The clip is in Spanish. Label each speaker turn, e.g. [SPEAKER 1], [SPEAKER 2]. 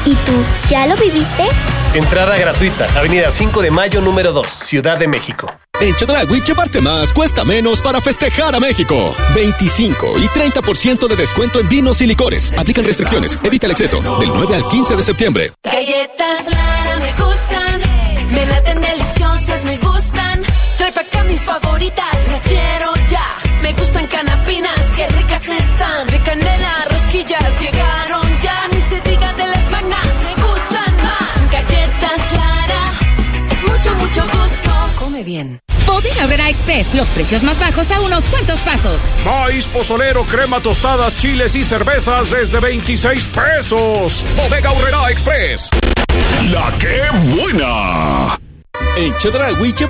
[SPEAKER 1] ¿Y tú, ya lo viviste?
[SPEAKER 2] Entrada gratuita, Avenida 5 de Mayo, número 2, Ciudad de México.
[SPEAKER 3] En Chedraui, llevarte más cuesta menos para festejar a México. 25 y 30% de descuento en vinos y licores. Aplican restricciones. Evita el exceso. Del 9 al 15 de septiembre.
[SPEAKER 4] Galletas Lara me gustan. Me laten deliciosas, me gustan. Trae pa' acá mis favoritas, las quiero ya. Me gustan canapinas, qué ricas están. De canela, rosquillas, llegaron ya. Ni se diga de las magnas, me gustan más. Galletas Lara, es mucho, mucho gusto. Come bien.
[SPEAKER 5] Bodega Aurrera Express, los precios más bajos a unos cuantos pasos.
[SPEAKER 6] Maíz pozolero, crema tostadas, chiles y cervezas desde 26 pesos. Bodega Aurrera Express.
[SPEAKER 7] La que buena.
[SPEAKER 3] En Chedraui,